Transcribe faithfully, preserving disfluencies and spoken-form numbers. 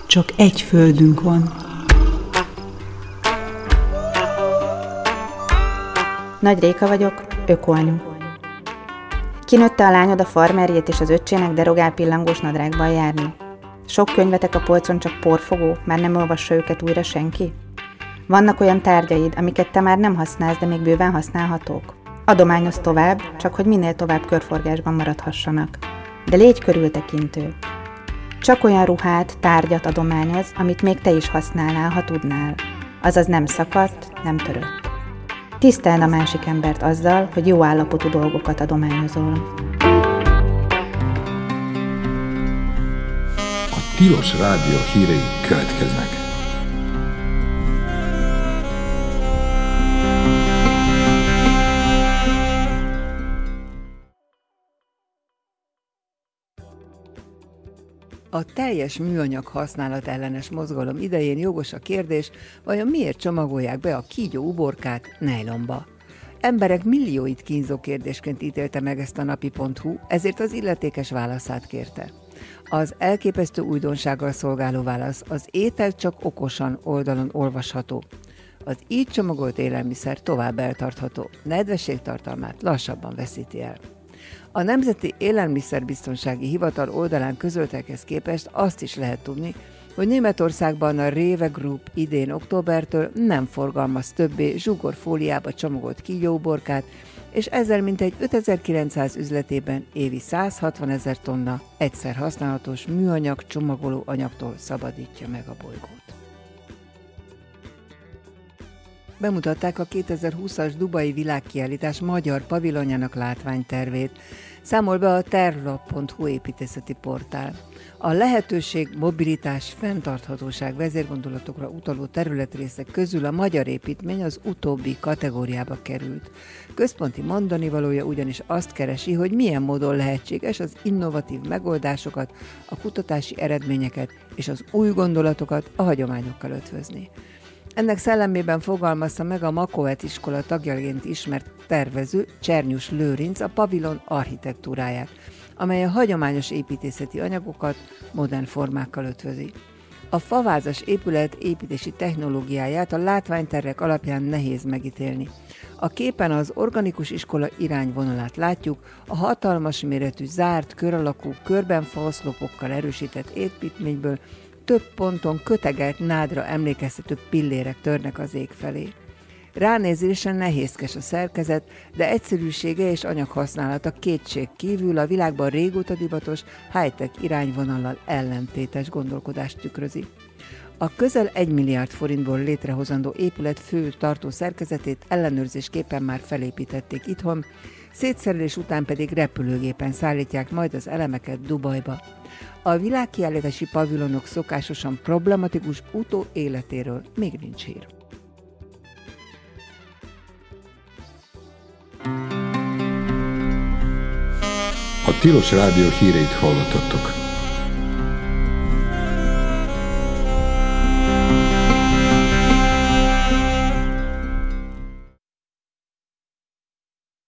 Csak egy földünk van. Nagy Réka vagyok, ökoanyu. Kinőtte a lányod a farmerjét és az öccsének derogál pillangós nadrágban járni? Sok könyvetek a polcon csak porfogó, már nem olvassa őket újra senki? Vannak olyan tárgyaid, amiket te már nem használsz, de még bőven használhatók? Adományozz tovább, csak hogy minél tovább körforgásban maradhassanak. De légy körültekintő. Csak olyan ruhát, tárgyat adományoz, amit még te is használnál, ha tudnál. Azaz nem szakadt, nem törött. Tiszteld a másik embert azzal, hogy jó állapotú dolgokat adományozol. A Tilos Rádió hírei következnek. A teljes műanyag használat ellenes mozgalom idején jogos a kérdés, vajon miért csomagolják be a kígyó uborkát nejlonba? Emberek millióit kínzó kérdésként ítélte meg ezt a napi pont hu, ezért az illetékes válaszát kérte. Az elképesztő újdonsággal szolgáló válasz az étel csak okosan oldalon olvasható. Az így csomagolt élelmiszer tovább eltartható, nedvességtartalmát lassabban veszíti el. A Nemzeti Élelmiszerbiztonsági Hivatal oldalán közöltekhez képest azt is lehet tudni, hogy Németországban a Rewe Group idén októbertől nem forgalmaz többé zsugorfóliába csomagolt kígyóuborkát, és ezzel mintegy ötezer-kilencszáz üzletében évi száz hatvanezer tonna egyszer használatos műanyag csomagoló anyagtól szabadítja meg a bolygót. Bemutatták a kétezer-húszas Dubai világkiállítás magyar pavilonjának látványtervét, számol be a tervlap pont hu építészeti portál. A lehetőség, mobilitás, fenntarthatóság vezérgondolatokra utaló területrészek közül a magyar építmény az utóbbi kategóriába került. Központi mondanivalója ugyanis azt keresi, hogy milyen módon lehetséges az innovatív megoldásokat, a kutatási eredményeket és az új gondolatokat a hagyományokkal ötvözni. Ennek szellemében fogalmazta meg a Makovet iskola tagjaként ismert tervező Csernyus Lőrinc a pavilon architektúráját, amely a hagyományos építészeti anyagokat modern formákkal ötvözi. A favázas épület építési technológiáját a látványtervek alapján nehéz megítélni. A képen az organikus iskola irányvonalát látjuk, a hatalmas méretű, zárt, kör alakú, körben faoszlopokkal erősített építményből több ponton kötegelt nádra emlékeztető pillérek törnek az ég felé. Ránézésen nehézkes a szerkezet, de egyszerűsége és anyaghasználata kétség kívül a világban régóta divatos high-tech irányvonallal ellentétes gondolkodást tükrözi. A közel egy milliárd forintból létrehozandó épület fő tartó szerkezetét ellenőrzésképpen már felépítették itthon, szétszerelés után pedig repülőgépen szállítják majd az elemeket Dubajba. A világkiállítási pavilonok szokásosan problematikus utóéletéről még nincs hír. A Tilos Rádió híreit hallottattok.